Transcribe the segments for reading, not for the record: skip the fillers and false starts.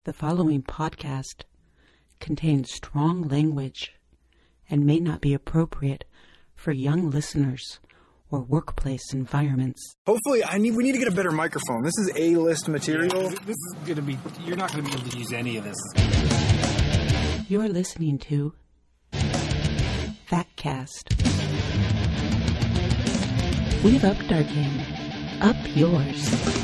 The following podcast contains strong language and may not be appropriate for young listeners or workplace environments. Hopefully, we need to get a better microphone. This is A-list material. Yeah, this is going to be, you're not going to be able to use any of this. You're listening to Fatcast. We've upped our game. Up yours.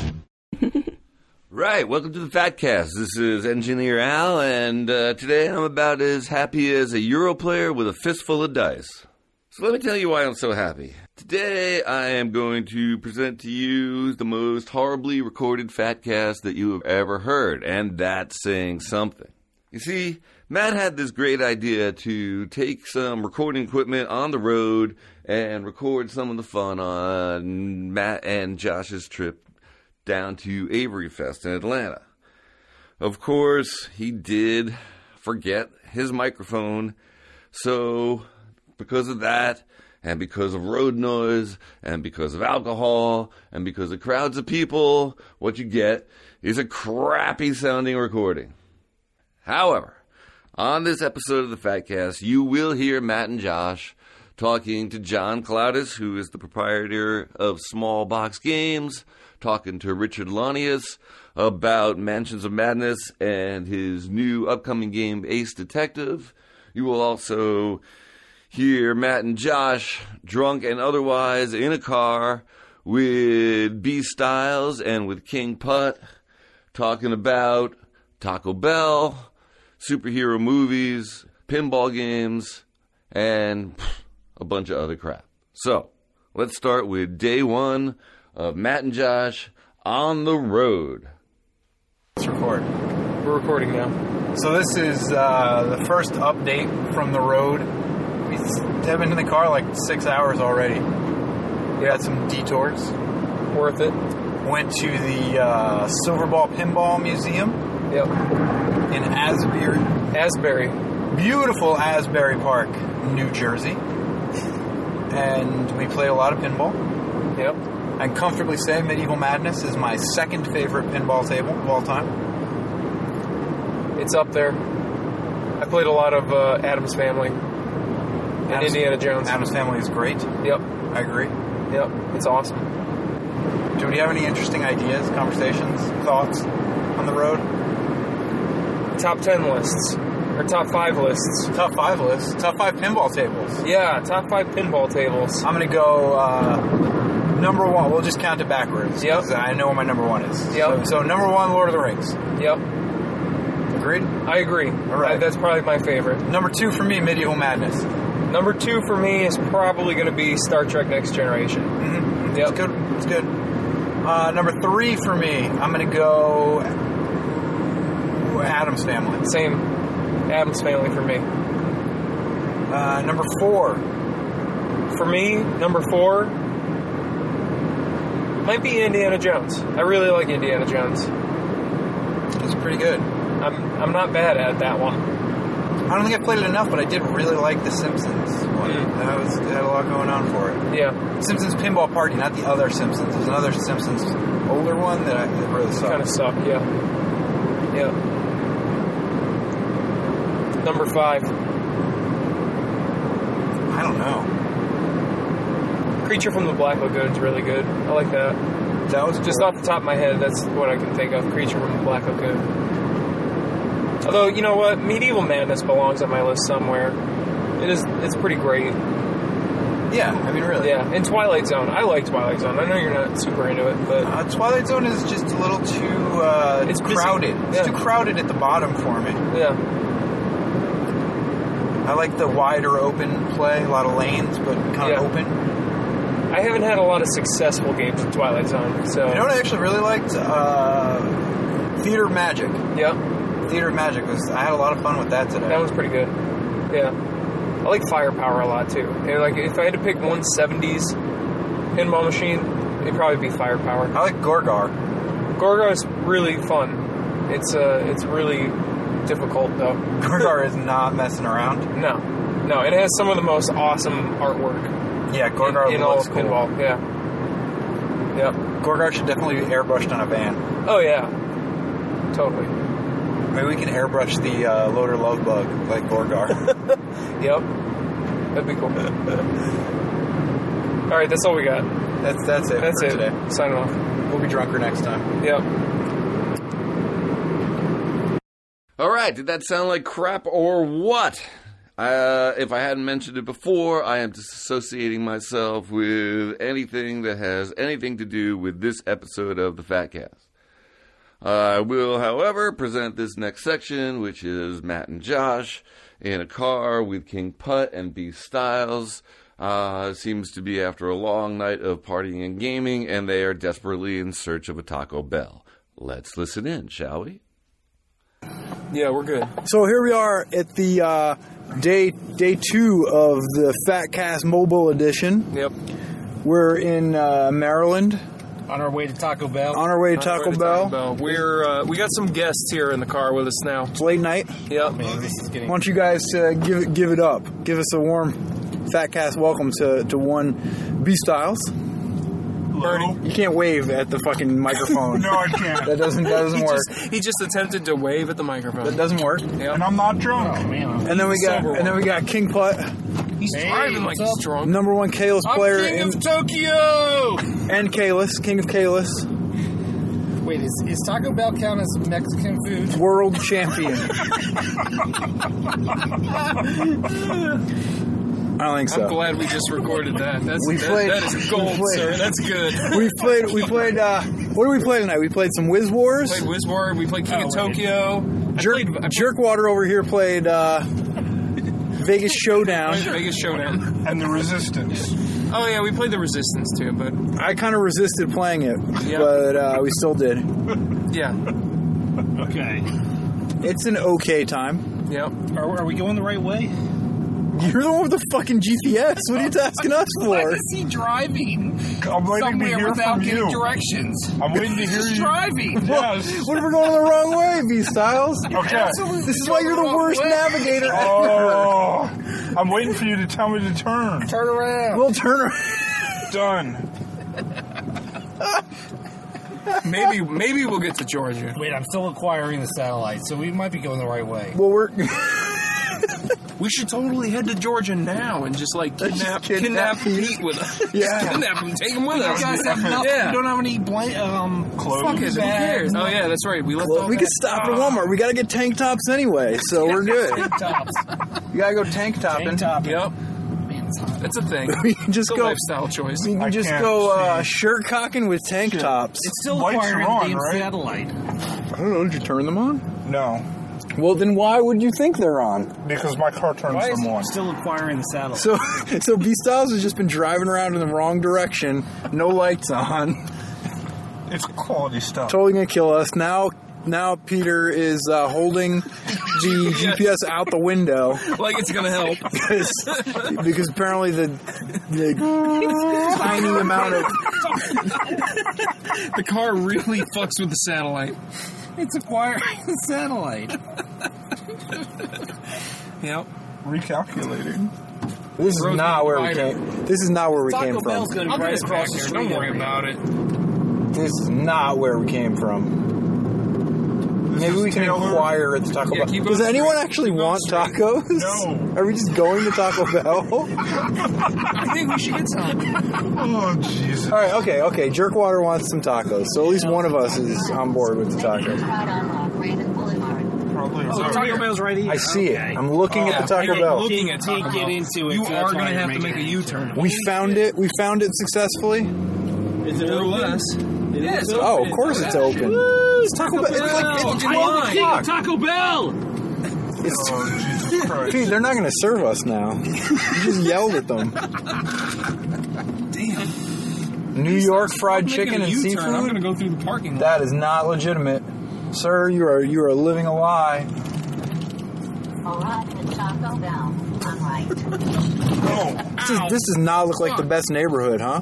Right, welcome to the Fatcast. This is Engineer Al, and today I'm about as happy as a Euro player with a fistful of dice. So let me tell you why I'm so happy. Today I am going to present to you the most horribly recorded Fatcast that you have ever heard, and that's saying something. You see, Matt had this great idea to take some recording equipment on the road and record some of the fun on Matt and Josh's trip down to Avery Fest in Atlanta. Of course, he did forget his microphone, so because of that, and because of road noise, and because of alcohol, and because of crowds of people, what you get is a crappy sounding recording. However, on this episode of the Fatcast, you will hear Matt and Josh talking to John Cloudis, who is the proprietor of Small Box Games, talking to Richard Lanius about Mansions of Madness and his new upcoming game, Ace Detective. You will also hear Matt and Josh, drunk and otherwise, in a car with B Styles and with King Putt, talking about Taco Bell, superhero movies, pinball games, and a bunch of other crap. So, let's start with day one of Matt and Josh on the road. Let's record. We're recording now. So this is the first update from the road. We have been in the car like 6 hours already. We had some detours. Worth it. Went to the Silverball Pinball Museum. Yep. In Asbury. Beautiful Asbury Park, New Jersey. And we played a lot of pinball. Yep. I can comfortably say Medieval Madness is my second favorite pinball table of all time. It's up there. I played a lot of Addams Family and Indiana Jones. Addams Family is great. Yep. I agree. Yep. It's awesome. Do we have any interesting ideas, conversations, thoughts on the road? Top 10 lists. Or top 5 lists. Top 5 lists? Top 5 pinball tables. Yeah, top 5 pinball tables. I'm going to go number 1. We'll just count it backwards. Yep. I know what my number 1 is. Yep. So number 1, Lord of the Rings. Yep. Agreed? I agree. All right. That's probably my favorite. Number 2 for me, Medieval Madness. Number 2 for me is probably going to be Star Trek Next Generation. Mm-hmm. Yep. It's good. It's good. Number 3 for me, I'm going to go Addams Family. Same. Addams Family for me. Number 4. For me, number 4 might be Indiana Jones. I really like Indiana Jones. It's pretty good. I'm not bad at that one. I don't think I played it enough, but I did really like The Simpsons one. It had a lot going on for it. Yeah. Simpsons Pinball Party, not the other Simpsons. There's another Simpsons older one that really sucked. Kind of sucked, yeah. Yeah. Number 5. I don't know. Creature from the Black Lagoon is really good. I like that. That was just off the top of my head. That's what I can think of. Creature from the Black Lagoon. Although, you know what? Medieval Madness belongs on my list somewhere. It's pretty great. Yeah, I mean, really. Yeah, and Twilight Zone. I like Twilight Zone. I know you're not super into it, but Twilight Zone is just a little too it's crowded. Busy. It's too crowded at the bottom for me. Yeah. I like the wider open play, a lot of lanes, but kind of open. I haven't had a lot of successful games in Twilight Zone, so... You know what I actually really liked? Theater of Magic. Yep. Theater of Magic I had a lot of fun with that today. That was pretty good. Yeah. I like Firepower a lot, too. And like, if I had to pick one 70s pinball machine, it'd probably be Firepower. I like Gorgar. Gorgar is really fun. It's really difficult, though. Gorgar is not messing around. No, it has some of the most awesome artwork. Yeah, Gorgar in all of cool. pinball. Yeah. Yep. Gorgar should definitely be airbrushed on a van. Oh yeah. Totally. Maybe we can airbrush the Loader Love Bug like Gorgar. Yep. That'd be cool. All right, that's all we got. That's it. That's for it. today. Signing off. We'll be drunker next time. Yep. All right, did that sound like crap or what? If I hadn't mentioned it before, I am disassociating myself with anything that has anything to do with this episode of the Fatcast. I will, however, present this next section, which is Matt and Josh in a car with King Putt and B Styles. Seems to be after a long night of partying and gaming, and they are desperately in search of a Taco Bell. Let's listen in, shall we? Yeah, we're good. So here we are at the day 2 of the Fatcast Mobile Edition. Yep. We're in Maryland. On our way to Taco Bell. On our way to Taco Bell. We got some guests here in the car with us now. It's late night. Yep. Man, this is getting... Why don't you guys give it up? Give us a warm Fatcast welcome to one B Styles. Hello? You can't wave at the fucking microphone. No, I can't. That doesn't work. He just attempted to wave at the microphone. That doesn't work. Yep. And I'm not drunk. Oh, man. And then we got King Putt, He's driving like he's drunk. number 1 Kalis player King in of Tokyo! and Kalis, King of Kalis, Wait, is Taco Bell count as Mexican food? world champion. I don't think so. I'm glad we just recorded that. That is gold, played- sir. That's good. We played. What did we play tonight? We played some Wiz Wars. We played Wizward. We played King of Tokyo. Jerkwater over here played Vegas Showdown. Vegas Showdown. And the Resistance. Oh, yeah, we played the Resistance, too, but... I kind of resisted playing it, Yep. but we still did. Yeah. Okay. It's an okay time. Yep. Are we going the right way? You're the one with the fucking GPS. What are you asking us Why for? is he driving I'm waiting to somewhere hear without from getting you. directions? I'm waiting to hear He's you. driving. Yes. What if we're going the wrong way, B Styles? Okay. Absolutely. This is why you're the worst navigator ever. Oh, I'm waiting for you to tell me to turn. Turn around. We'll turn around. Done. Maybe we'll get to Georgia. Wait, I'm still acquiring the satellite, so we might be going the right way. Well, we're... We should totally head to Georgia now and just, like, kidnap Pete with us. Yeah. Kidnap him, take him with us. You guys have nothing. Yeah. You don't have any Clothes. Fuck it, who cares? Oh, yeah, that's right. We left all We that. could stop at Walmart. We got to get tank tops anyway, so we're good. tops. You got to go tank topping. Tank top. Yep. Man, it's hot. That's a thing. We can just It's a go... lifestyle choice. We I can just can't go see. shirt cocking with tank tops. It's still Lights acquiring are on, the damn right? satellite. I don't know. Did you turn them on? No, Well, then why would you think they're on? because my car turns Why is them he on. still acquiring the satellite? So B Styles has just been driving around in the wrong direction, no lights on, It's quality stuff. totally gonna kill us. Now Peter is holding the GPS out the window Like it's gonna help. because apparently the tiny amount of The car really fucks with the satellite. It's acquiring the satellite. Yep. Recalculating. this is Road not where we divider. came. This is not where we came Taco Bell's from. going to I'll be get right us back across the there. street. Don't worry over about it. This is not where we came from. Maybe we can Taylor. inquire at the Taco Yeah, Bell. keep Does going anyone straight. actually Keep going want straight. tacos? No. Are we just going to Taco Bell? I think we should get some. Oh, Jesus. All right, okay. Jerkwater wants some tacos, so at least one of us is on board with the tacos. Probably. Oh, Taco Bell's right here. I see it. I'm looking at the Yeah, Taco you're Bell. looking at Can't Taco get Bell. into it, You so that's are why gonna you're have to making make a U-turn. We found it. We found it successfully. Is it More or open? less. Yeah, it's Oh, open. of course it's open. It's Taco Bell. It's like 12 o'clock. Taco Bell! Oh, Jesus Christ. Pete, they're not going to serve us now. You just yelled at them. Damn. New York fried I'm making chicken a and U-turn. I'm seafood? gonna go through the parking lot. That is not legitimate. Sir, you are living a lie. Arrived at Taco Bell. I'm right. This does not look like the best neighborhood, huh?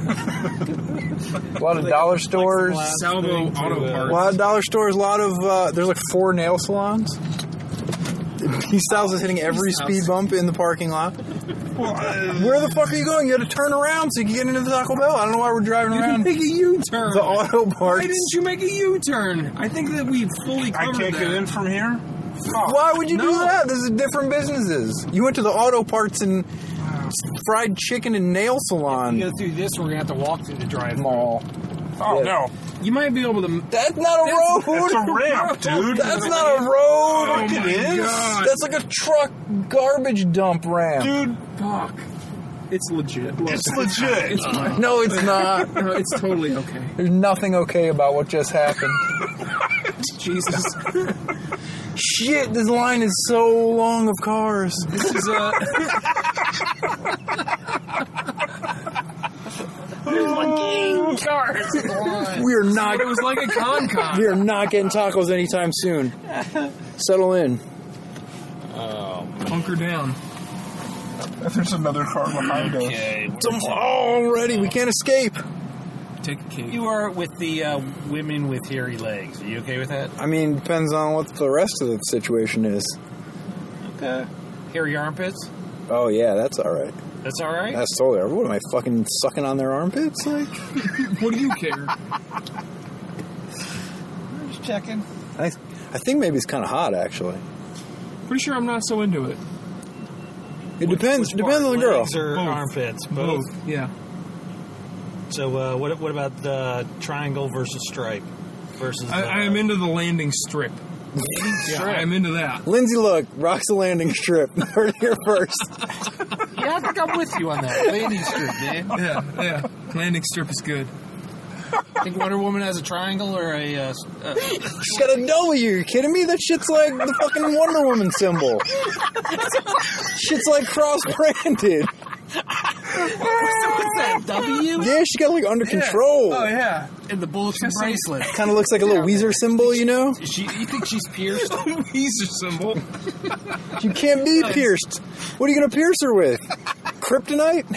A lot of dollar stores. Salvo Auto A Parts. lot of dollar stores. A lot of there's like 4 nail salons. Styles is hitting every speed bump in the parking lot. Well, Where the fuck are you going? You had to turn around so you can get into the Taco Bell. I don't know why we're driving You can around make a U-turn. the auto parts. Why didn't you make a U-turn? I think that we fully I covered can't that. get in from here? Oh, Why would you do No. that? This is different businesses. You went to the auto parts and fried chicken and nail salon go through this, we're gonna have to walk through the drive mall. oh Yeah. no. You might be able to... That's not a road. It's a ramp, dude. That's not a road. Oh my it is. God. That's like a truck garbage dump ramp. Dude, Fuck. It's legit. Look. it's legit. It's fine. No, it's not. No, it's totally okay. There's nothing okay about what just happened. Jesus. Shit, this line is so long of cars. This is We are not. It was like a con. We are not getting tacos anytime soon. Settle in. Hunker down. There's another car behind us. Already, we can't escape. Take a cake. You are with the women with hairy legs. Are you okay with that? I mean, depends on what the rest of the situation is. Okay. Hairy armpits? Oh yeah, that's all right. That's all right? That's totally all right. What am I fucking sucking on their armpits? Like, What do you care? I'm just checking. I think maybe it's kind of hot actually. Pretty sure I'm not so into it. It depends. Depends on the girl. Legs or Both. armpits? Both. Yeah. So what about the triangle versus stripe? Versus I am into the landing strip. Yeah, I'm into that. Lindsay, look, rocks the landing strip. Heard it here first. Yeah, I think I'm with you on that. Landing strip, man. Yeah. Landing strip is good. I think Wonder Woman has a triangle or a... She's got a W. You kidding me? That shit's like the fucking Wonder Woman symbol. Shit's like cross-branded. What's that, W? Yeah, she got like under control. Oh, yeah. And the bulletin bracelet. Kind of looks like a little Weezer symbol, you know? You think she's pierced? Weezer symbol. You can't be pierced. What are you going to pierce her with? Kryptonite?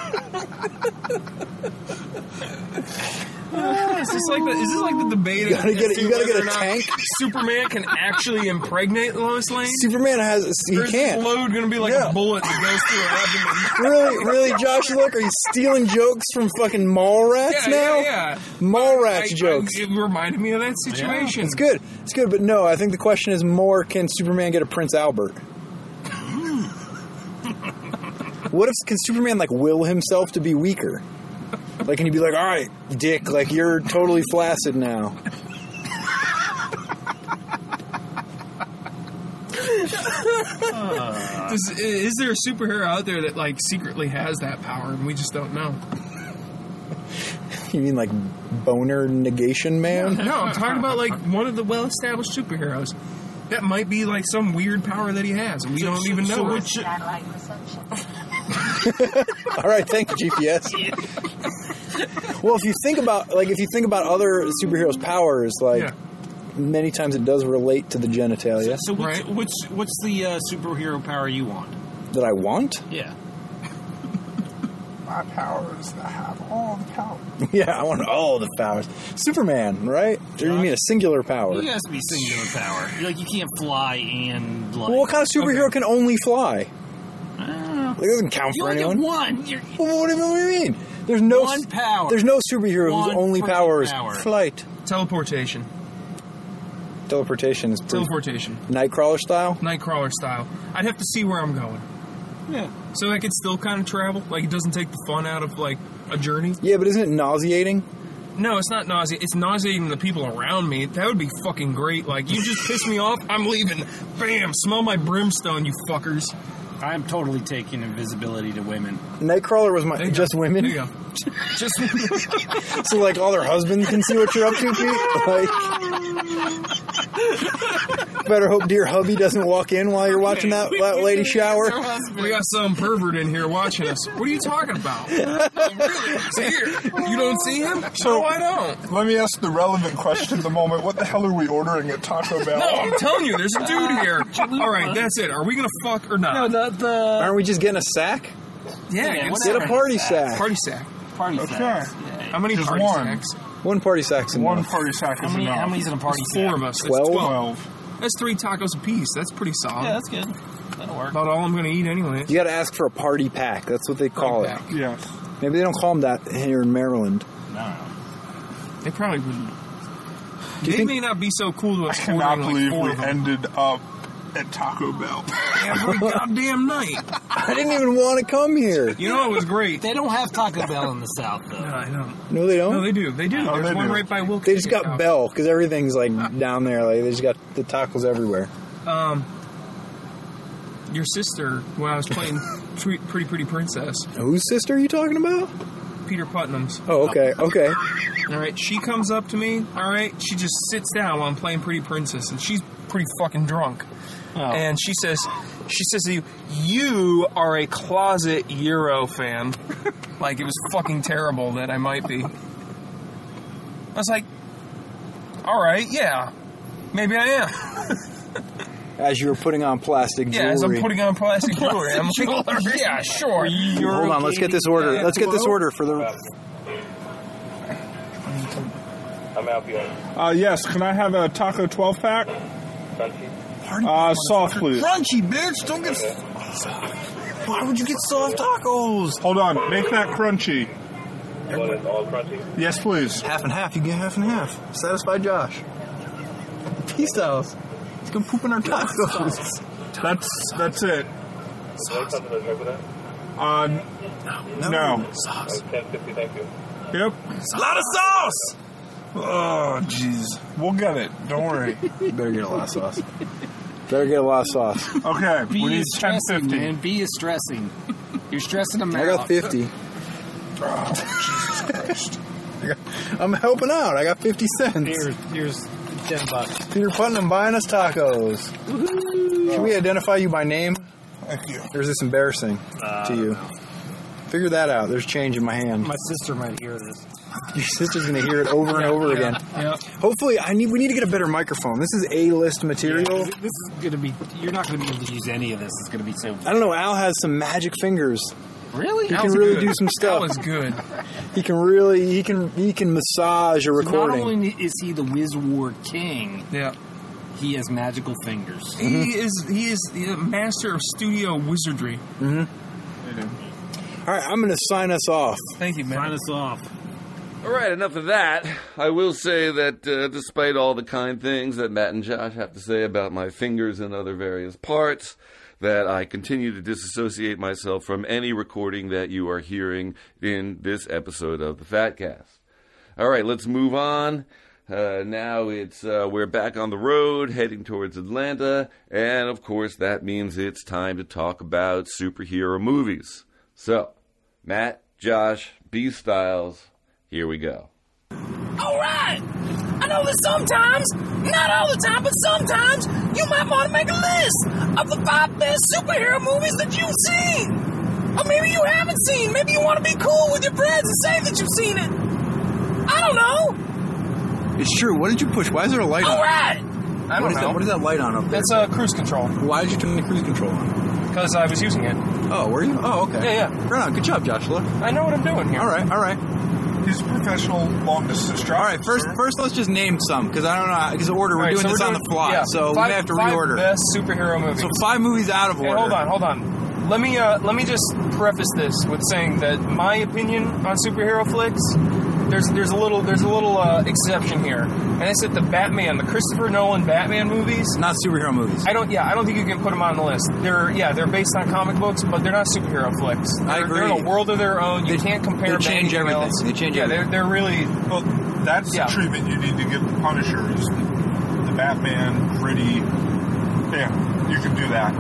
Is this like the debate? You gotta get as to you gotta get whether a or not tank. Superman can actually impregnate Lois Lane? Superman has... He Or is can't. this load going to be like Yeah. a bullet that goes through her abdomen? Really, Josh, look, are you stealing jokes from fucking Mallrats now? Yeah. Mallrats jokes. It reminded me of that situation. It's good, but no, I think the question is more, can Superman get a Prince Albert? What if, can Superman, like, will himself to be weaker? Like, can he be like, all right, Dick, like, you're totally flaccid now. Is there a superhero out there that, like, secretly has that power and we just don't know? You mean, like, boner negation man? No, I'm talking about, like, one of the well-established superheroes. That might be, like, some weird power that he has, and we don't even know it. Satellite reception. All right, thank you, GPS. Well, if you think about other superheroes' powers, like, Yeah. many times it does relate to the genitalia So Right. what's the superhero power you want? that I want. Yeah. My power is to have all the power. Yeah, I want all the powers. Superman, right? Or you mean a singular power? It has to be singular power. Like, you can't fly and, like... Well, what kind of superhero can only fly? I don't know. It doesn't count You for only get anyone. one. You're, Well, what do you mean? There's no One power. There's no superhero whose One only freaking power is power. flight. Teleportation. Teleportation is pretty Teleportation. Nightcrawler style. Nightcrawler style. I'd have to see where I'm going. yeah. So I could still kind of travel? Like, it doesn't take the fun out of, like, a journey? Yeah, but isn't it nauseating? No, it's not nauseating. It's nauseating the people around me. That would be fucking great. Like, you just piss me off, I'm leaving. Bam! Smell my brimstone, you fuckers. I'm totally taking invisibility to women. Nightcrawler was There you just go. women. There you go. Just So like all their husbands can see what you're up to, Pete. Like, better hope dear hubby doesn't walk in while you're watching that lady shower. we got some pervert in here watching us. What are you talking about? No, really, he's here. You don't see him? No, I don't. Let me ask the relevant question at the moment. What the hell are we ordering at Taco Bell? No, I'm telling you, there's a dude here. All right, that's it. Are we gonna fuck or not? No, the Aren't we just getting a sack? Yeah, Get a party sack. party sack. party Okay. sacks. How many Just party one. sacks? One party sack's enough. One party sack is How enough. many's in a party Four sack? of us. That's 12? 12. That's 3 tacos a piece. That's pretty solid. Yeah, that's good. That'll work. About all I'm going to eat anyway. You got to ask for a party pack. That's what they call it. Yes. Maybe they don't call them that here in Maryland. No. They probably wouldn't. Do you They think- may not be so cool to I us cannot ordering believe like 4 we of them ended up at Taco Bell. every goddamn night. I didn't even want to come here. You know, it was great. They don't have Taco Bell in the South, though. No, I don't. No, they don't. No, they do. They do. Oh, There's they one do. right by Wilkes. They just got Bell because everything's like down there. Like they just got the tacos everywhere. Your sister, when I was playing Pretty Princess, Whose sister are you talking about? Peter Putnam's. Oh, okay, okay. All right, she comes up to me. All right, she just sits down while I'm playing Pretty Princess, and she's pretty fucking drunk. Oh. And she says to you, "You are a closet Euro fan." Like it was fucking terrible that I might be. I was like, "All right, yeah, maybe I am." As you were putting on plastic jewelry. Yeah, as I'm putting on plastic jewelry. I'm like, yeah, sure. Hold on, let's get this order. Let's get this order for the. I'm out here. Yes, can I have a taco 12 pack? Crunchy. Soft, please. Crunchy, bitch! Don't get. Why would you get soft tacos? Hold on, make that crunchy. You want it all crunchy? Yes, please. Half and half. You get half and half. Satisfy Josh. Peace styles. He's gonna poop in our tacos. That's it. Is there something to drink with that? No. Sauce. 10.50, thank you. Yep. A lot of sauce. Oh, jeez. We'll get it. Don't worry. You better get a lot of sauce. Better get a lot of sauce. Okay, B we need is stressing, 10.50. man. B is stressing. You're stressing them out. I got 50. Oh, Jesus Christ. I'm helping out. I got 50 cents. Here's $10. Peter Putnam buying us tacos. Should we identify you by name? Thank you. Or is this embarrassing to you? Figure that out. There's change in my hand. My sister might hear this. Your sister's going to hear it over and over again. Yeah. Hopefully, we need to get a better microphone. This is A-list material. This is going to be... You're not going to be able to use any of this. It's going to be so... I don't know. Al has some magic fingers. Really? He can really do some That stuff. was good. He can really... He can massage a Not recording. only is he the Wizard King, Yeah. he has magical fingers. He is the master of studio wizardry. All right, I'm going to sign us off. Thank you, man. Sign us off. All right, enough of that. I will say that despite all the kind things that Matt and Josh have to say about my fingers and other various parts, that I continue to disassociate myself from any recording that you are hearing in this episode of the Fatcast. All right, let's move on. Now it's we're back on the road, heading towards Atlanta, and of course that means it's time to talk about superhero movies. So, Matt, Josh, B Styles, here we go. All right. I know that sometimes, not all the time, but sometimes, you might want to make a list of the 5 best superhero movies that you've seen. Or maybe you haven't seen. Maybe you want to be cool with your friends and say that you've seen it. I don't know. It's true. What did you push? Why is there a light on? All right. I don't know. What is that light on up there? That's cruise control. Why did you turn the cruise control on? Because I was using it. Oh, were you? Oh, okay. Yeah. Right on. Good job, Joshua. I know what I'm doing here. All right. He's a professional long-distance driver. All right, first let's just name some, because I don't know, because order, we're doing this on the fly, so we may have to reorder. 5 best superhero movies. So 5 movies out of order. Hey, hold on. Let me just preface this with saying that my opinion on superhero flicks, there's a little exception here, and it's that the Christopher Nolan Batman movies, Not superhero movies. I don't think you can put them on the list. They're based on comic books, but they're not superhero flicks. I agree. They're in a world of their own. You can't compare. They change anything everything. else. They change Yeah, everything. they're really. Well, that's the treatment you need to give the Punisher. Is the Batman, gritty. Yeah, you can do that.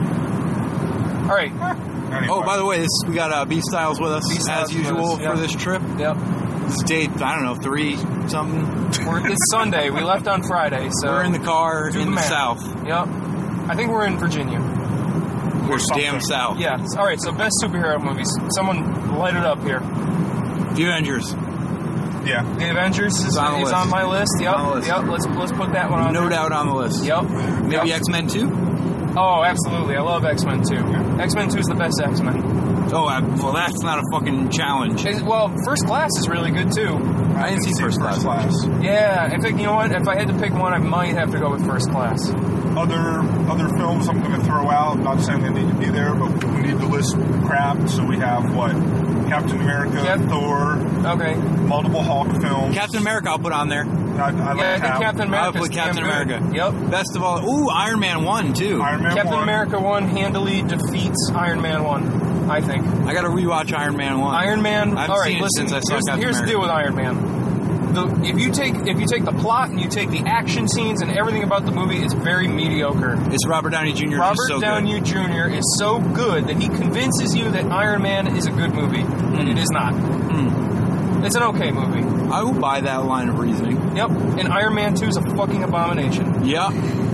All right. Anyway. Oh, by the way, we got B Styles with us, B-Styles as with usual, us, yeah. for this trip. Yep. This is date, I don't know, 3 something. It's Sunday. We left on Friday, so We're in the car do in the math. south. Yep. I think we're in Virginia. We're damn south. Yeah. All right. So best superhero movies. Someone light it up here. The Avengers. Yeah. The Avengers is on the list. on my list. Yep. On the list. Yep. Let's put that one on. No there. doubt on the list. Yep. Maybe Yep. X-Men 2? Oh, absolutely. I love X-Men 2. X-Men 2 is the best X-Men. Oh, well, that's not a fucking challenge. Well, First Class is really good too. I didn't see First Class. Yeah. In fact, you know what? If I had to pick one, I might have to go with First Class. other films I'm going to throw out. I'm not saying they need to be there, but we need to list crap. So we have what? Captain America, Thor. Okay. Multiple Hulk films. Captain America, I'll put on there. I like I think Captain America. I'll put Captain America. Yep. Best of all, Iron Man 1 too. Captain America 1 handily defeats Iron Man 1, I think. I got to rewatch Iron Man 1. Iron Man. I've all right, seen it listen. since I saw Captain Here's the America. deal with Iron Man. If you take the plot and you take the action scenes and everything about the movie, it's very mediocre. It's Robert Downey Jr. Robert Downey Jr. is so good that he convinces you that Iron Man is a good movie, and it is not. It's an okay movie. I will buy that line of reasoning. Yep. And Iron Man 2 is a fucking abomination. Yeah.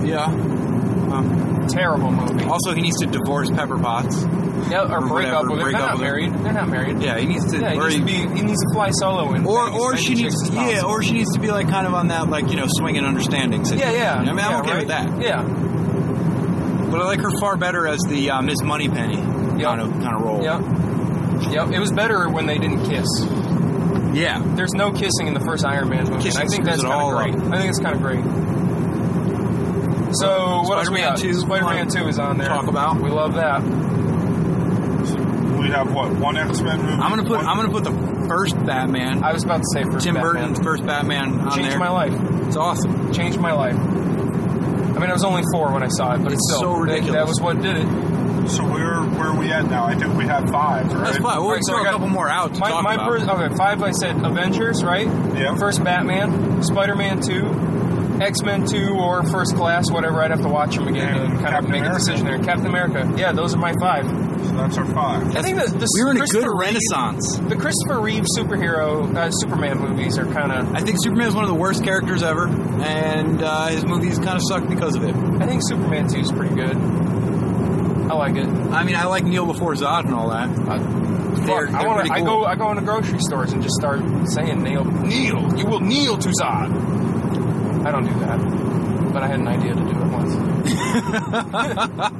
Terrible movie. Also, he needs to divorce Pepper Potts. Yeah, or break up with her. They're not married. They're not married. Yeah, he needs to. Yeah, he needs to fly solo and. Or she needs to be like kind of on that swinging understanding situation. Yeah. I mean, I'm okay with that. Yeah. But I like her far better as the Miss Moneypenny kind of role. Yep. It was better when they didn't kiss. Yeah. There's no kissing in the first Iron Man movie. Kissing and I think that's kind of great. I think it's kind of great. So what else we got? Spider-Man 2 is on there. Talk about. We love that. We have what? One X-Men movie. I'm gonna put the first Batman. I was about to say first Tim Batman. Burton's first Batman on there. Changed my life. It's awesome. Changed my life. I mean, I was only 4 when I saw it, but it's still so ridiculous. That was what did it. So where are we at now? I think we have 5, right? That's fine. We'll throw a couple more out to talk about. Okay, 5 I said Avengers, right? Yeah. First Batman, Spider-Man 2, X-Men 2, or First Class, whatever. I'd have to watch them again and kind of make a decision there. Captain America. Yeah, those are my 5. So that's our 5. I think we were in a good renaissance. The Christopher Reeve Superman movies are kind of. I think Superman is one of the worst characters ever, and his movies kind of suck because of it. I think Superman 2 is pretty good. I like it. I mean, I like Kneel Before Zod and all that. I go into grocery stores and just start saying kneel. You will kneel to Zod. I don't do that, but I had an idea to do it once.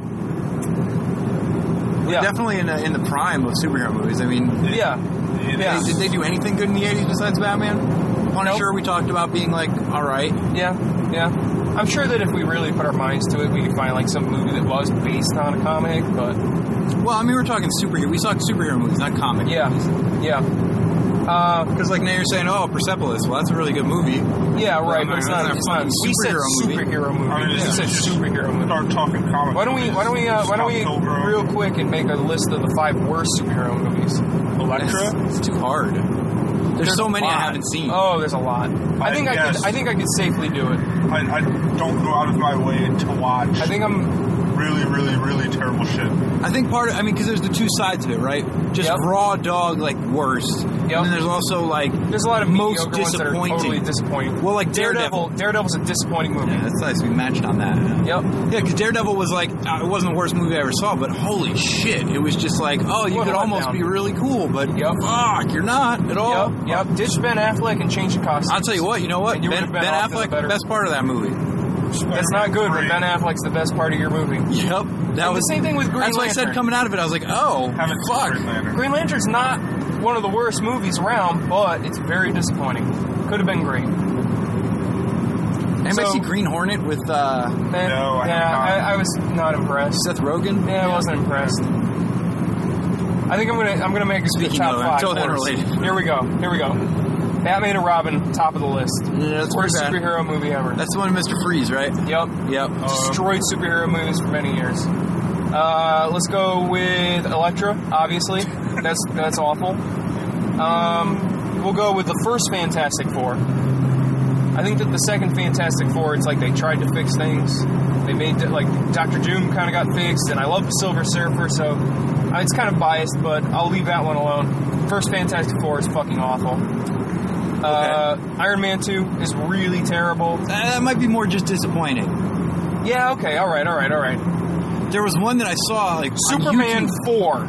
Yeah. Definitely in the prime of superhero movies. I mean, did they do anything good in the 80s besides Batman? Punisher, we talked about being like, all right. Yeah. I'm sure that if we really put our minds to it, we could find like some movie that was based on a comic, but... Well, I mean, we're talking superhero. We saw superhero movies, not comic movies. Yeah. Because now you're saying, Persepolis. Well, that's a really good movie. Yeah, right. But it's not a superhero movie. I mean, we said superhero movie. Start talking comic. Why don't we real quick and make a list of the 5 worst superhero movies? Elektra? It's too hard. There's so many I haven't seen. Oh, there's a lot. I think I could safely do it. I don't go out of my way to watch. I think I'm really, really, really terrible shit. I think because there's the two sides of it, right? Just raw dog, worst. Yep. And then there's also, there's a lot of most disappointing. Ones that are totally disappointing. Well, Daredevil. Daredevil's a disappointing movie. Yeah, that's nice. We matched on that. Yep. Yeah, because Daredevil was it wasn't the worst movie I ever saw, but holy shit. It was just you could almost be really cool, but fuck, you're not at all. Yep. Ditch Ben Affleck and change the costume. I'll tell you what, Ben Affleck, the best part of that movie. That's not good, but Ben Affleck's the best part of your movie. Yep. That was the same thing with Green Lantern. That's what I said coming out of it. I was like, fuck. Green Lantern's not one of the worst movies around, but it's very disappointing. Could have been great. Anybody see Green Hornet with... No, I was not impressed. Seth Rogen? Yeah, I wasn't impressed. I think I'm gonna make a top 5. Totally unrelated. Here we go. Batman and Robin, top of the list. Yeah, that's worst superhero movie ever. That's the one with Mr. Freeze, right? Yep. Destroyed superhero movies for many years. Let's go with Elektra, obviously. That's awful. We'll go with the first Fantastic Four. I think that the second Fantastic Four, it's like they tried to fix things. They made Dr. Doom kind of got fixed, and I love the Silver Surfer, so it's kind of biased, but I'll leave that one alone. First Fantastic Four is fucking awful. Iron Man 2 is really terrible. That might be more just disappointing. Yeah, okay, all right. There was one that I saw, Superman 4.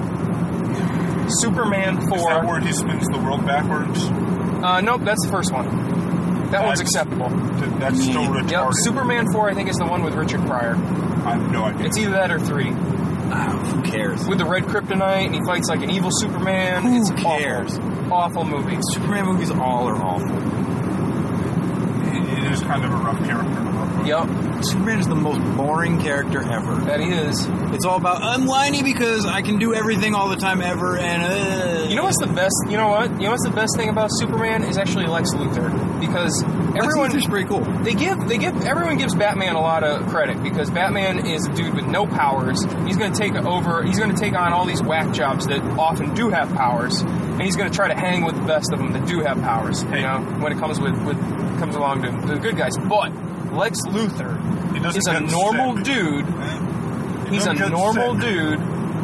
Superman 4. Is that where he spins the world backwards? Nope, that's the first one. That one's acceptable. That's still retarded. Yep, Superman 4, I think, is the one with Richard Pryor. I have no idea. It's either that or 3. Who cares? With the red kryptonite, and he fights like an evil Superman. Who cares? Awful movie. Superman movies all are awful. It is kind of a rough character. Yep. Superman is the most boring character ever. That he is. It's all about, I'm whiny because I can do everything all the time ever, and You know what's the best? You know what? You know what's the best thing about Superman is actually Lex Luthor, because everyone Luthor's pretty cool. Everyone gives Batman a lot of credit because Batman is a dude with no powers. He's going to take over. He's going to take on all these whack jobs that often do have powers, and he's going to try to hang with the best of them that do have powers. You know, when it comes comes along to the good guys. But Lex Luthor is a normal dude. He's a normal dude.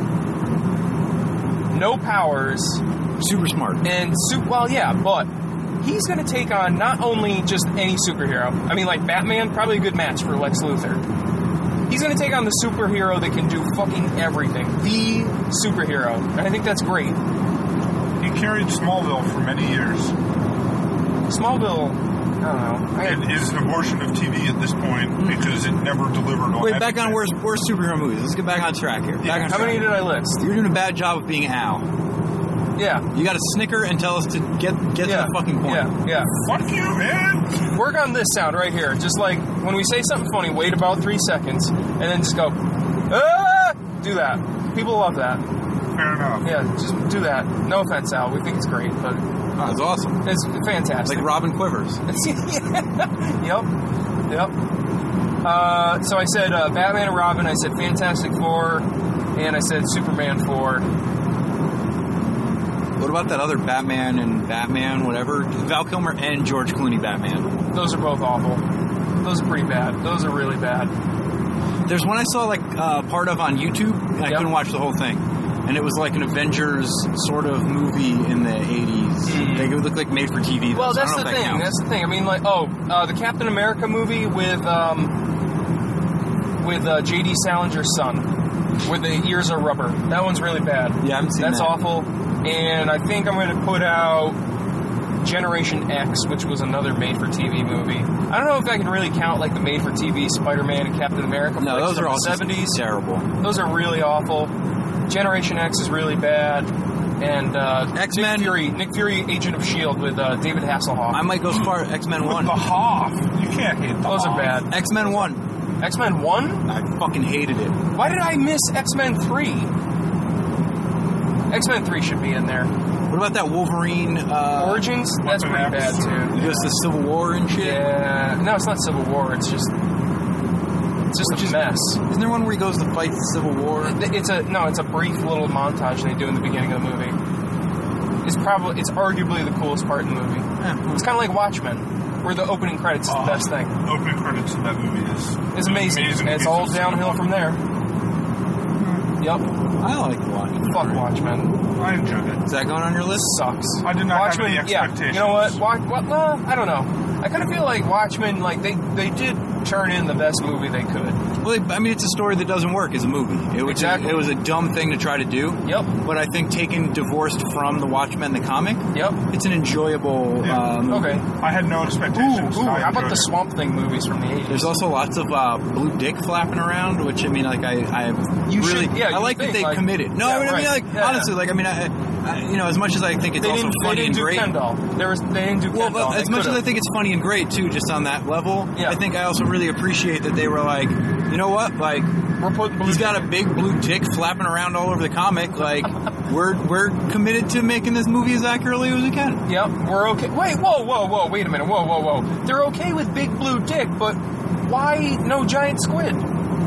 No powers. Super smart. And but he's going to take on not only just any superhero. I mean, like Batman, probably a good match for Lex Luthor. He's going to take on the superhero that can do fucking everything. The superhero. And I think that's great. He carried Smallville for many years. Smallville, I don't know. It is an abortion of TV at this point because it never delivered on Wait, back on worst superhero movies. Let's get back on track here. How many did I list? You're doing a bad job of being Al. Yeah. You got to snicker and tell us to get to the fucking point. Yeah. Fuck you, man. Work on this sound right here. Just like when we say something funny, wait about 3 seconds, and then just go, ah! Do that. People love that. Fair enough. Yeah, just do that. No offense, Al. We think it's great, but... Oh, it's awesome. It's fantastic. Like Robin Quivers. Yep. So I said Batman and Robin, I said Fantastic Four, and I said Superman 4. What about that other Batman and Batman, whatever? Val Kilmer and George Clooney Batman. Those are both awful. Those are pretty bad. Those are really bad. There's one I saw part of on YouTube, and I couldn't watch the whole thing. And it was like an Avengers sort of movie in the 80s. It looked like made for TV. Well, that's the thing. That's the thing. I mean, the Captain America movie with J.D. Salinger's son, where the ears are rubber. That one's really bad. Yeah, I haven't seen That's that. awful. And I think I'm going to put out Generation X, which was another made-for-TV movie. I don't know if I can really count like the made-for-TV Spider-Man and Captain America. No, those are all 70s. Terrible. Those are really awful. Generation X is really bad. And X-Men. Nick Fury, Agent of S.H.I.E.L.D. with David Hasselhoff. I might go as far X-Men 1. The Hoff. You can't hate the Those Hoff. are bad. X-Men 1. X-Men 1? I fucking hated it. Why did I miss X-Men 3? X-Men 3 should be in there. What about that Wolverine... Origins? That's pretty bad, too. Just the Civil War and shit? Yeah. No, it's not Civil War. It's just a mess. Isn't there one where he goes to fight the Civil War? It's a brief little montage they do in the beginning of the movie. It's arguably the coolest part in the movie. Yeah. It's kind of like Watchmen, where the opening credits is the best thing. Opening credits of that movie is amazing. And it's all downhill from there. Yep. I like Watchmen. Fuck Watchmen. I enjoyed it. Is that going on your list? Sucks. I did not Watchmen, have any expectations. You know what? Well, I don't know. I kind of feel like Watchmen, like they did turn in the best movie they could. Well, I mean, it's a story that doesn't work as a movie. It was a dumb thing to try to do. Yep. But I think divorced from the Watchmen, the comic, it's an enjoyable movie. Okay. I had no expectations. Ooh, how about the Swamp Thing movies from the 80s? There's also lots of blue dick flapping around, which, I mean, like, I like that they committed. No, yeah, I mean, like, honestly, like, I mean, I as much as I think it's also funny and great. They didn't do Kendall. Well, as much as I think it's funny and great, too, just on that level, I think I also really appreciate that they were like, you know what, like, he's got a big blue dick flapping around all over the comic, like, we're committed to making this movie as accurately as we can. Yep, we're okay. Wait, whoa, wait a minute, whoa. They're okay with big blue dick, but why no giant squid?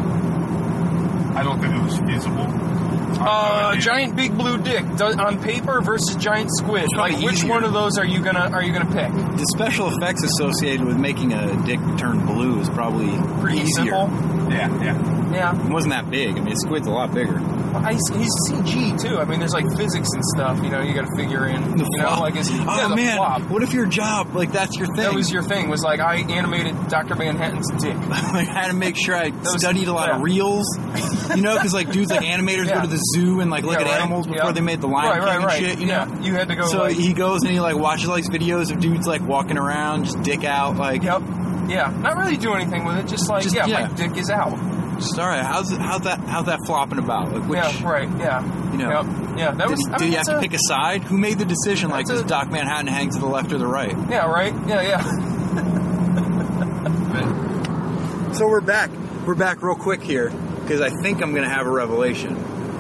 I don't think it was feasible. Giant big blue dick on paper versus giant squid. Like, which one of those are you gonna pick? The special effects associated with making a dick turn blue is probably pretty easier. simple. Yeah. It wasn't that big. I mean, squid's a lot bigger. He's CG too. I mean, there's like physics and stuff. You know, you got to figure in. The flop. The man, flop. What if your job, like, that's your thing? That was your thing. Was like I animated Dr. Manhattan's dick. I had to make sure I studied a lot of reels. You know, because like dudes like animators go to the zoo and like look at animals before they made the Lion King and shit. You know, you had to go. So he goes and he like watches like videos of dudes like walking around, just dick out, like. Yep. Yeah, not really do anything with it. Just like my dick is out. Just all right. How's that flopping about? Like, which, Yeah. You know. Yeah. That was. Did you have to pick a side? Who made the decision? Like, does Doc Manhattan hang to the left or the right? Yeah. Right. Yeah. So we're back. We're back real quick here because I think I'm going to have a revelation.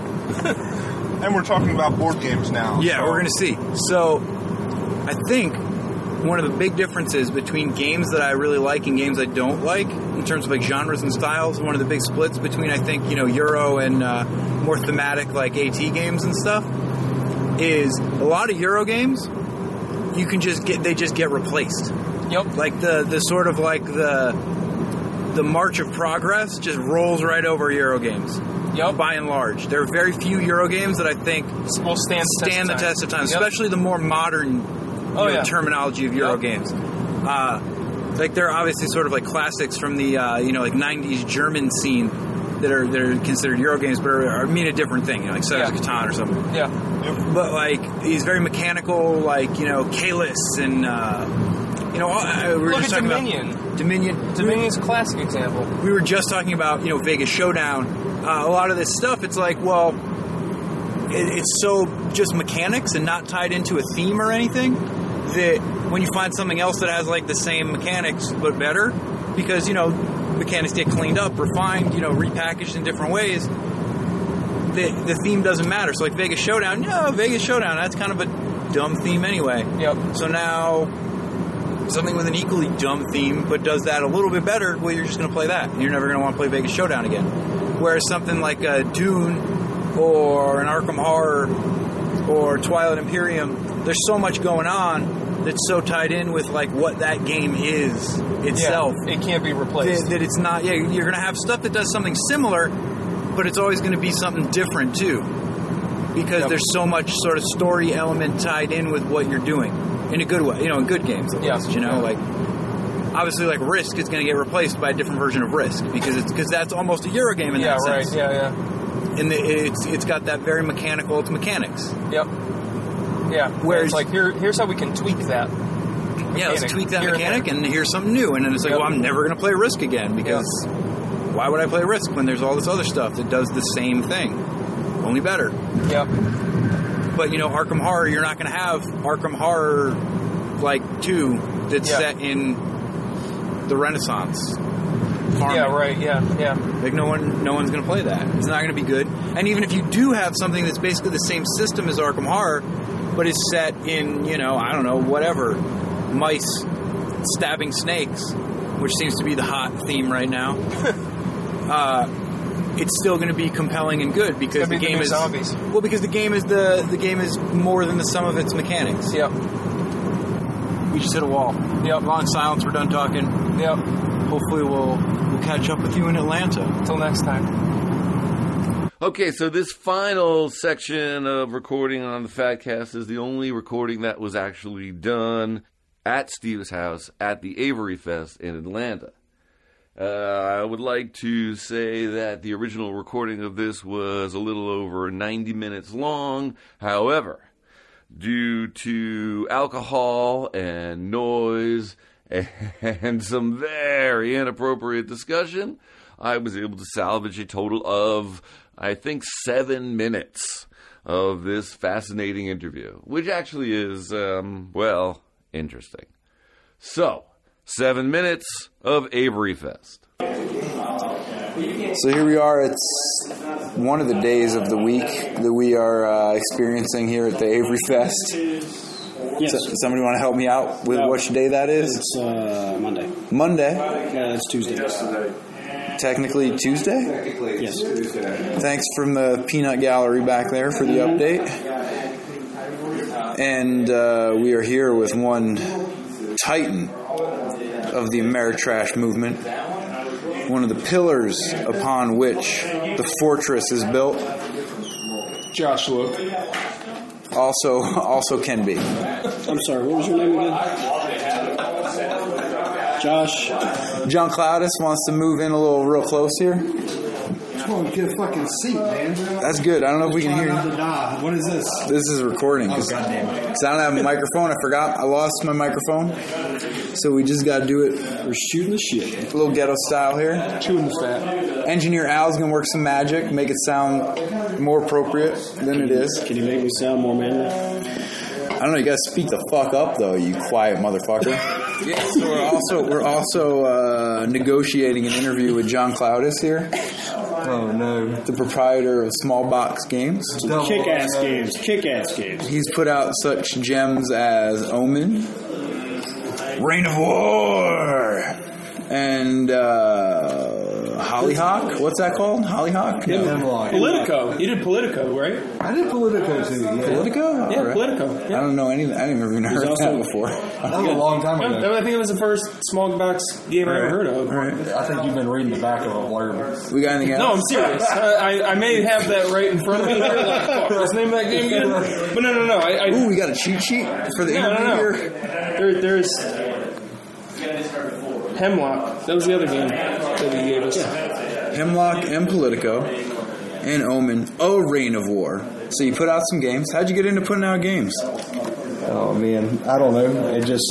And we're talking about board games now. Yeah, we're going to see. So I think one of the big differences between games that I really like and games I don't like, in terms of like genres and styles, one of the big splits between, I think, Euro and more thematic like AT games and stuff, is a lot of Euro games you can just get replaced. Yep. Like the sort of like the march of progress just rolls right over Euro games. Yep. By and large, there are very few Euro games that I think will stand the test of time, Yep. especially the more modern terminology of Euro games. Like there are obviously sort of like classics from the like 90s German scene that are considered Euro games, but mean a different thing, like Settlers of Catan or something. Yeah. But like he's very mechanical, like Caylus and we were Look just at talking Dominion. about Dominion. Dominion's a classic example. We were just talking about Vegas Showdown. A lot of this stuff, it's like, well, it's so just mechanics and not tied into a theme or anything that when you find something else that has like the same mechanics but better, because mechanics get cleaned up, refined, repackaged in different ways, the theme doesn't matter. So like Vegas Showdown, that's kind of a dumb theme anyway. Yep. So now something with an equally dumb theme but does that a little bit better, well, you're just going to play that. You're never going to want to play Vegas Showdown again. Whereas something like a Dune or an Arkham Horror or Twilight Imperium, there's so much going on that's so tied in with like what that game is itself. Yeah, it can't be replaced. That it's not. Yeah, you're going to have stuff that does something similar, but it's always going to be something different too, because there's so much sort of story element tied in with what you're doing in a good way. In good games at least. Like. Obviously, like Risk is going to get replaced by a different version of Risk because that's almost a Euro game in that sense. Yeah. And it's got that very mechanical. It's mechanics. Yep. Yeah. Whereas it's like here's how we can tweak that. Yeah, let's tweak that mechanic and here's something new. And then it's like, well, I'm never going to play Risk again because why would I play Risk when there's all this other stuff that does the same thing, only better? Yep. But Arkham Horror, you're not going to have Arkham Horror like 2 that's set in the Renaissance. Farming. Yeah, right. Yeah. Like no one's going to play that. It's not going to be good. And even if you do have something that's basically the same system as Arkham Horror, but is set in I don't know, whatever, mice stabbing snakes, which seems to be the hot theme right now. It's still going to be compelling and good because the game is zombies. Well, because the game is more than the sum of its mechanics. Yep. We just hit a wall. Yep. Long silence. We're done talking. Yep. Hopefully we'll catch up with you in Atlanta. Until next time. Okay, so this final section of recording on the Fatcast is the only recording that was actually done at Steve's house at the Avery Fest in Atlanta. I would like to say that the original recording of this was a little over 90 minutes long. However, due to alcohol and noise and some very inappropriate discussion, I was able to salvage a total of, I think, 7 minutes of this fascinating interview, which actually is, interesting. So, 7 minutes of Avery Fest. So here we are. It's one of the days of the week that we are experiencing here at the Avery Fest. Yes. So, somebody want to help me out with which day that is? It's Monday. Monday? Yeah, it's Tuesday. Technically Tuesday? Yes. Thanks from the Peanut Gallery back there for the update. And we are here with one titan of the Ameritrash movement, one of the pillars upon which the fortress is built. Joshua. Also can be. I'm sorry, what was your name again? Josh. John Cloudis wants to move in a little real close here. Just want to get a fucking seat, man. That's good. I don't know if we can hear you. What is this? This is recording. Oh, goddamn. Because I don't have a microphone. I forgot. I lost my microphone. So we just got to do it. We're shooting the shit. A little ghetto style here. Chewing the fat. Engineer Al's going to work some magic, make it sound more appropriate than it is. Can you make me sound more manly? I don't know. You got to speak the fuck up, though, you quiet motherfucker. Yeah, so we're also negotiating an interview with John Cloudis here. Oh no! The proprietor of Small Box Games. Kick-ass games. He's put out such gems as Omen, Reign of War, and Hollyhock. What's that called? Hollyhock? Politico. You did Politico, right? I did Politico too. Yeah. Politico? Yeah, Right. Politico. Yeah. I don't know anything. I didn't even heard of that before. That was a long time ago. I think it was the first small box game I ever heard of. I think you've been reading the back of a blurb. We got anything else? No, I'm serious. I may have that right in front of me here. Like, fuck, what's the name of that game again? But no. Ooh, we got a cheat sheet for the interview here. There's Hemlock. That was the other game that he gave us. Hemlock and Politico and Omen. Oh, Reign of War. So you put out some games. How'd you get into putting out games? Oh man, I don't know. It just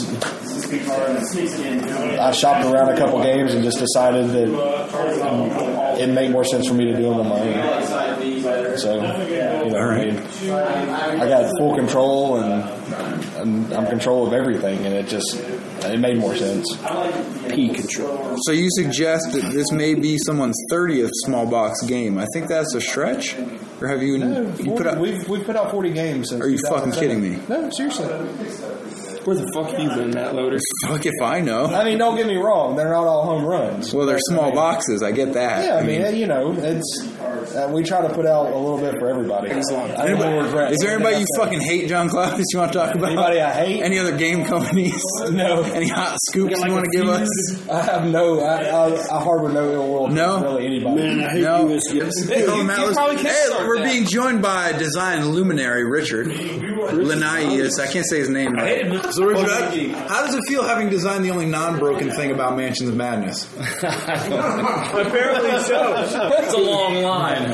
I shopped around a couple games and just decided that it made more sense for me to do them on my own. So, you know, I got full control and I'm control of everything, and it made more sense. P control. So you suggest that this may be someone's 30th small box game. I think that's a stretch. Or have you? No, you put out? We've put out 40 games since. Are you fucking kidding me? No, seriously. Where the fuck have you been, Matt Loader? Fuck if I know. I mean, don't get me wrong; they're not all home runs. Well, they're small boxes. I get that. Yeah, I mean, you know, it's we try to put out a little bit for everybody. Is there anybody you fucking hate, John Cloudis? You want to talk about? Anybody I hate? Any other game companies? No. Any hot scoops you want to give us? I have no. I harbor no ill will. No, really anybody. Man, I hate you as we're being joined by design luminary Richard Linnaeus. I can't say his name right. So Richard, how does it feel having designed the only non-broken thing about Mansions of Madness? Apparently so. It's a long line.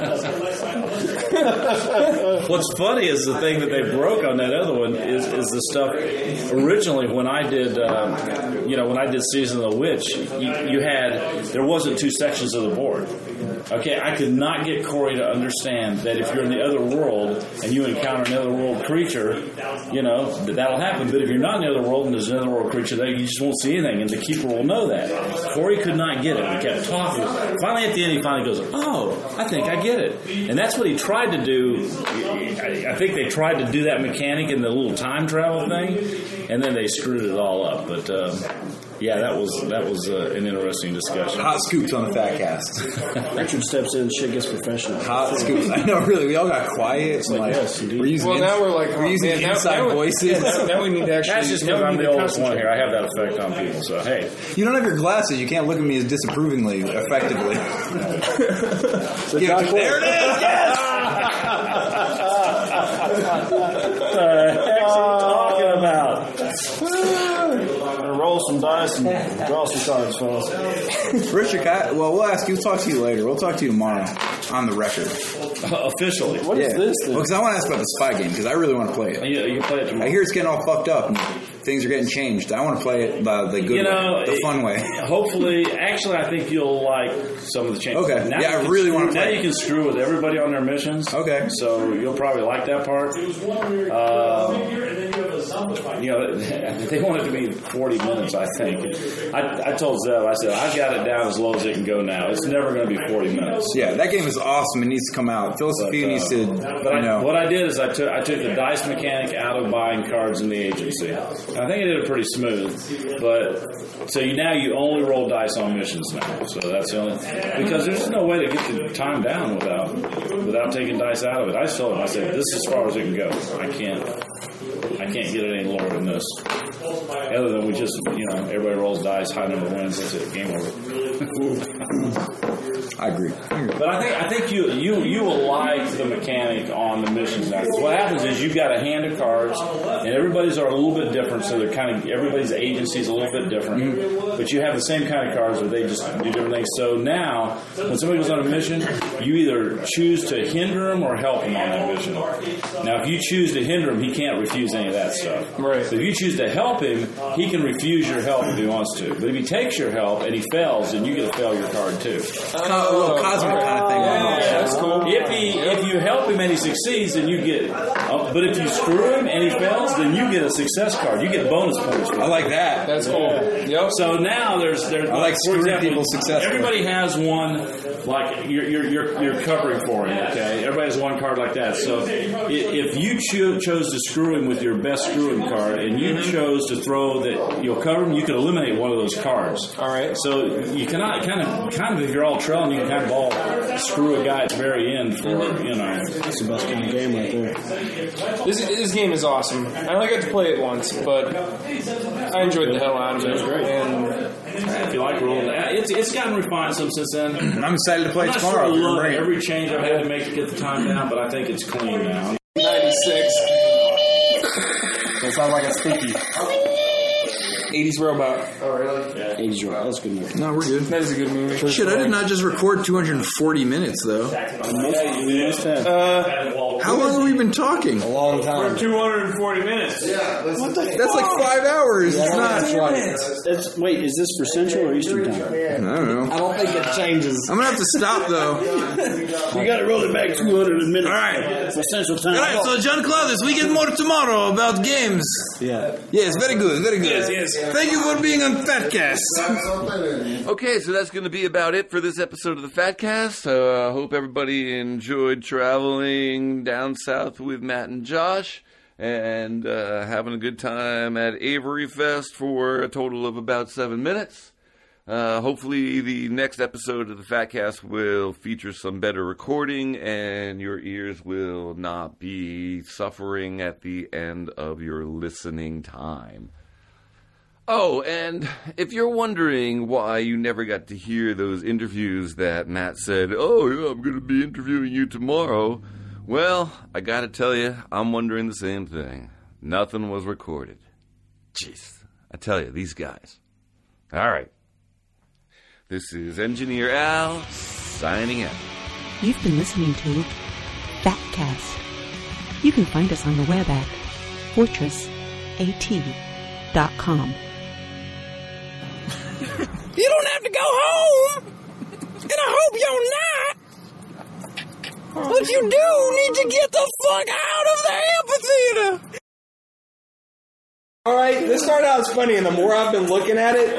What's funny is the thing that they broke on that other one is the stuff. Originally, when I did, when I did Season of the Witch, there wasn't two sections of the board. Okay, I could not get Corey to understand that if you're in the other world and you encounter another world creature, that'll happen. But if you're not in the other world and there's another world creature there, you just won't see anything, and the keeper will know that. Corey could not get it. We kept talking. Finally, at the end, he finally goes, "Oh, I think I get it." And that's what he tried to do. I think they tried to do that mechanic in the little time travel thing, and then they screwed it all up. But yeah, that was an interesting discussion. Hot scoops on the Fatcast. Richard steps in, shit gets professional. Hot scoops. I know, really. We all got quiet. And we're using inside voices. Now we need to actually. That's just because I'm the oldest one here. I have that effect on people. So hey, you don't have your glasses. You can't look at me as disapprovingly, effectively. So there it is. Yes. What the heck are you talking about? Roll some dice and draw some cards, fellas. Richard, we'll ask you. We'll talk to you later. We'll talk to you tomorrow on the record. Officially. What is this thing? Well, because I want to ask about the spy game, because I really want to play it. Yeah, you can play it tomorrow. I hear it's getting all fucked up and things are getting changed. I want to play it by the good way, the fun way. Hopefully, actually, I think you'll like some of the changes. Okay. I really want to play it. Now you can screw with everybody on their missions. Okay. So you'll probably like that part. They want it to be 40 minutes, I think. I told Zev, I said, I've got it down as low as it can go now. It's never going to be 40 minutes. Yeah, that game is awesome. It needs to come out. Philosophia needs to, What I did is I took the dice mechanic out of buying cards in the agency. I think I did it pretty smooth. But, so now you only roll dice on missions now. So that's the only, because there's no way to get the time down without taking dice out of it. I told him, I said, this is as far as it can go. I can't get it any lower than this. Other than we just, everybody rolls dice, high number wins, that's it, game over. I agree. But I think you will like the mechanic on the missions now. What happens is you've got a hand of cards, and everybody's are a little bit different, so they're everybody's agency is a little bit different. Mm-hmm. But you have the same kind of cards, but they just do different things. So now, when somebody goes on a mission, you either choose to hinder them or help them on that mission. Now, if you choose to hinder him, he can't refuse any of that stuff. Right. So if you choose to help him, he can refuse your help if he wants to. But if he takes your help and he fails, then you get to fail your card too. A little cosmic kind of thing. Yeah, that's cool. If you help him and he succeeds, then you get. But if you screw him and he fails, then you get a success card. You get bonus points. I like that. That's cool. Yep. So now there's I like screwing people successfully. Everybody has one, like you're covering for him. Okay, everybody has one card like that. So if you chose to screw him with your best screwing card, and you chose to throw that you'll cover him, you could eliminate one of those cards. All right. So you cannot kind of if you're all trailing, you can kind of all screw a guy at the very end for That's the best kind of game right there. This game is awesome. I only got to play it once, but I enjoyed the hell out of it. It was great. And if you like rolling, it's gotten refined some since then. I'm excited to play I'm tomorrow. Not sure I love every change I've had to make to get the time down, but I think it's clean now. 96. It sounds like a sticky. 80s Robot. Oh, really? Yeah. 80s Robot. That's a good movie. No, we're good. That is a good movie. Shit, I did not just record 240 minutes, though. How long have we been talking? A long time. For 240 minutes. Yeah. What the That's like 5 hours. Yeah, it's not. That's, wait, is this for Central or Eastern time? I don't know. I don't think it changes. I'm going to have to stop, though. You got to roll it back 200 minutes. All right. For Central time. All right, so John Claudius, we get more tomorrow about games. Yeah. Yes, very good, very good. Yes. Thank you for being on Fatcast. Okay, so that's going to be about it for this episode of the Fatcast. So I hope everybody enjoyed traveling down south with Matt and Josh and having a good time at Avery Fest for a total of about 7 minutes. Hopefully the next episode of the Fatcast will feature some better recording and your ears will not be suffering at the end of your listening time. Oh, and if you're wondering why you never got to hear those interviews that Matt said, oh, yeah, I'm going to be interviewing you tomorrow, well, I got to tell you, I'm wondering the same thing. Nothing was recorded. Jeez, I tell you, these guys. All right. This is Engineer Al, signing out. You've been listening to Fatcast. You can find us on the web at fortressat.com. You don't have to go home, and I hope you're not. But you do need to get the fuck out of the amphitheater. All right, this started out as funny, and the more I've been looking at it,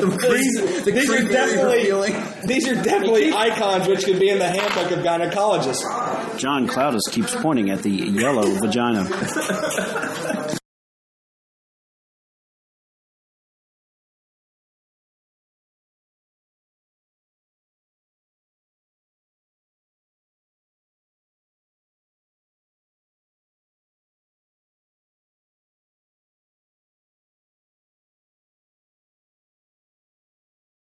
these are definitely icons which could be in the handbook of gynecologists. John Claudius keeps pointing at the yellow vagina.